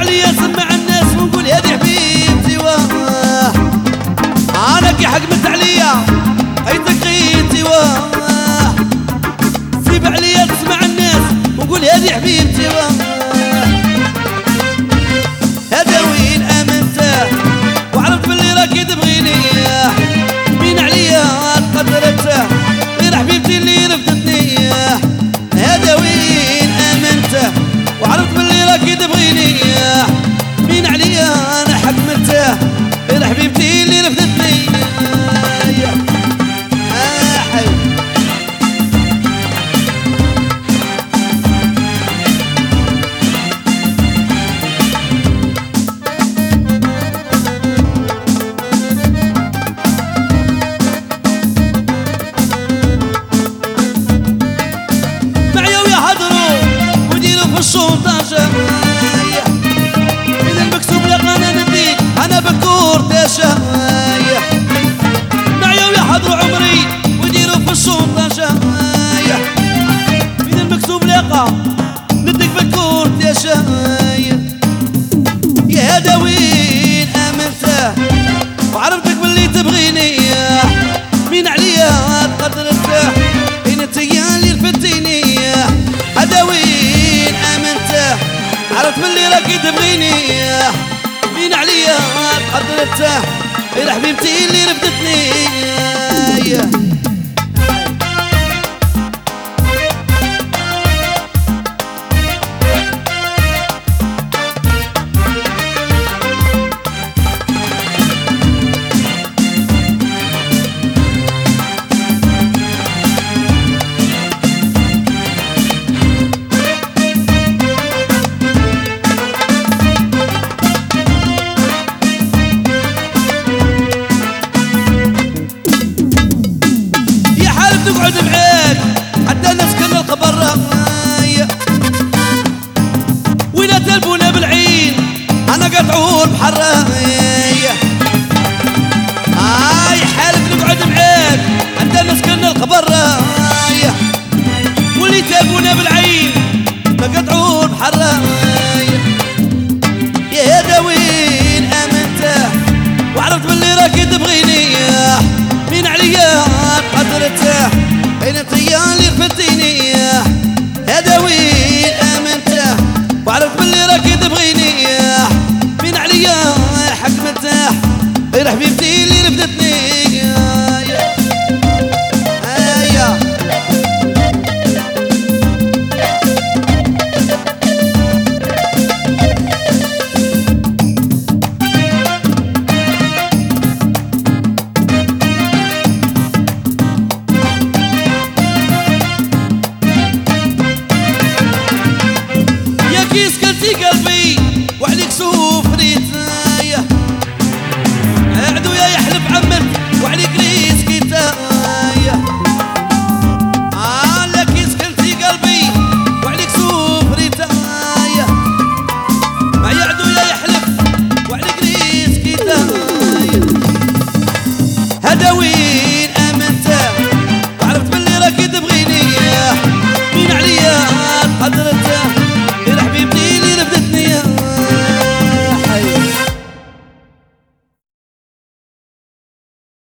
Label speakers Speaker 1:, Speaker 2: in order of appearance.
Speaker 1: عليا سمع الناس ونقول يا دي حبيبتي واه انا كي حكمت عليا عيتك غيتي واه سيب عليا تسمع الناس ونقول يا دي حبيبتي واه هذا وين امنته وعرفت باللي راكي تبغيني مين عليا قدرته غير حبيبتي اللي رفدتني هذا وين امنته وعرفت باللي راكي تبغيني مين عليا انا حكمته غير حبيبتي اللي رفدتني الشونطاج إذا المكتوب لقانا نديك أنا بكور تاشا معيا ويحضروا عمري ويديروا في الشونطاج إذا المكتوب لقا نديك بكور تاشا يا هذا وين آمنته وعرفتك باللي تبغيني مين عليا تقدرته إن انتيا اللي رفدتيني هذا وين آمنته عرفت باللي راكي تبغيني مين عليا قدرته غير حبيبتي اللي رفدتني